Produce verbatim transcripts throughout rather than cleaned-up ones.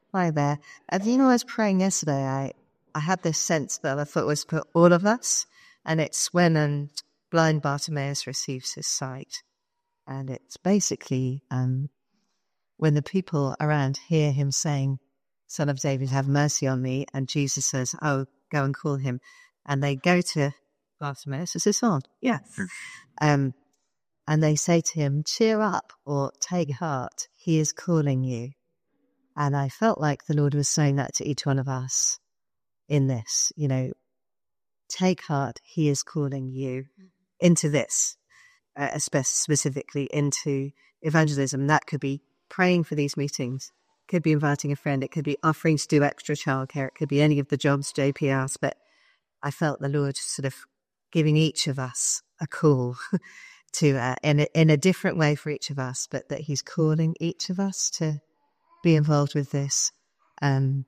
Hi there. As you know, I was praying yesterday, I, I had this sense that I thought was for all of us, and it's when um, blind Bartimaeus receives his sight. And it's basically um, when the people around hear him saying, Son of David, have mercy on me, and Jesus says, oh, go and call him. And they go to Bartimaeus, is this on? Yes. Um, and they say to him, cheer up, or take heart, he is calling you. And I felt like the Lord was saying that to each one of us in this, you know, take heart, he is calling you into this, uh, specifically into evangelism. That could be praying for these meetings, could be inviting a friend, it could be offering to do extra childcare, it could be any of the jobs J P asked, but I felt the Lord sort of giving each of us a call to, uh, in, a, in a different way for each of us, but that he's calling each of us to be involved with this. And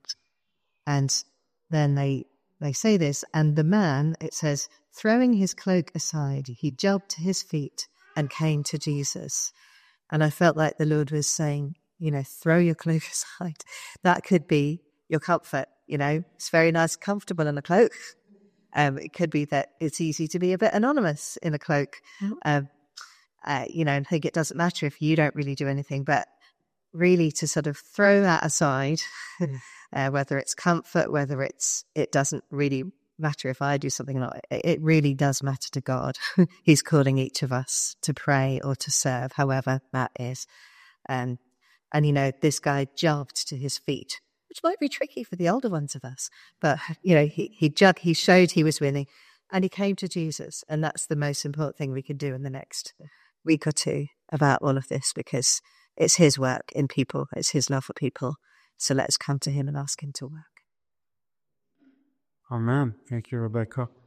and then they they say this, and the man, it says, throwing his cloak aside, he jumped to his feet and came to Jesus. And I felt like the Lord was saying, you know, throw your cloak aside. That could be your comfort, you know, it's very nice, comfortable in a cloak. Um, it could be that it's easy to be a bit anonymous in a cloak. Mm-hmm. Um, uh, you know, I think it doesn't matter if you don't really do anything, but really to sort of throw that aside, uh, whether it's comfort, whether it's, it doesn't really matter if I do something or not. It, it really does matter to God. He's calling each of us to pray or to serve, however that is. Um, and, you know, this guy jumped to his feet, which might be tricky for the older ones of us. But, you know, he, he jumped, he showed he was willing, and he came to Jesus. And that's the most important thing we can do in the next week or two about all of this, because it's his work in people. It's his love for people. So let's come to him and ask him to work. Amen. Thank you, Rebecca.